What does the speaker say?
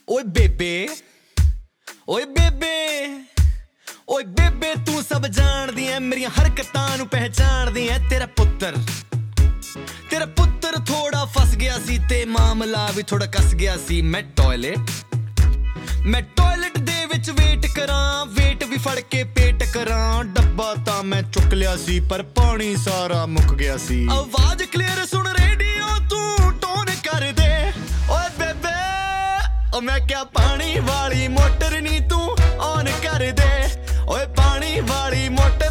ਓਏ ਬੇਬੇ ਓਏ ਬੇਬੇ ਓਏ ਬੇਬੇ ਤੂੰ ਸਭ ਜਾਣਦੀ ਐ ਮੇਰੀਆਂ ਹਰਕਤਾਂ ਨੂੰ ਪਹਿਚਾਣਦੀ ਐ ਤੇਰਾ ਪੁੱਤਰ ਥੋੜਾ ਫਸ ਗਿਆ ਸੀ ਤੇ ਮਾਮਲਾ ਵੀ ਥੋੜਾ ਕੱਸ ਗਿਆ ਸੀ ਮੈਂ ਟਾਇਲਟ ਦੇ ਵਿੱਚ ਵੇਟ ਕਰਾਂ ਵੇਟ ਵੀ ਫੜ ਕੇ ਪੇਟ ਕਰਾਂ ਡੱਬਾ ਤਾਂ ਮੈਂ ਚੁੱਕ ਲਿਆ ਸੀ ਪਰ ਪਾਣੀ ਸਾਰਾ ਮੁੱਕ ਗਿਆ ਸੀ ਆਵਾਜ਼ ਕਲੀਅਰ ਸੁਣ ਰੇਡੀਓ ਤੂੰ ਟੋਨ ਕਰ ਦੇ ਓਏ ਬੇਬੇ ਓ ਮੈਂ ਕਿਹਾ ਪਾਣੀ ਵਾਲੀ ਮੋਟਰ ਨੀ ਤੂੰ ਔਨ ਕਰ ਦੇ ਓਏ ਪਾਣੀ ਵਾਲੀ ਮੋਟਰ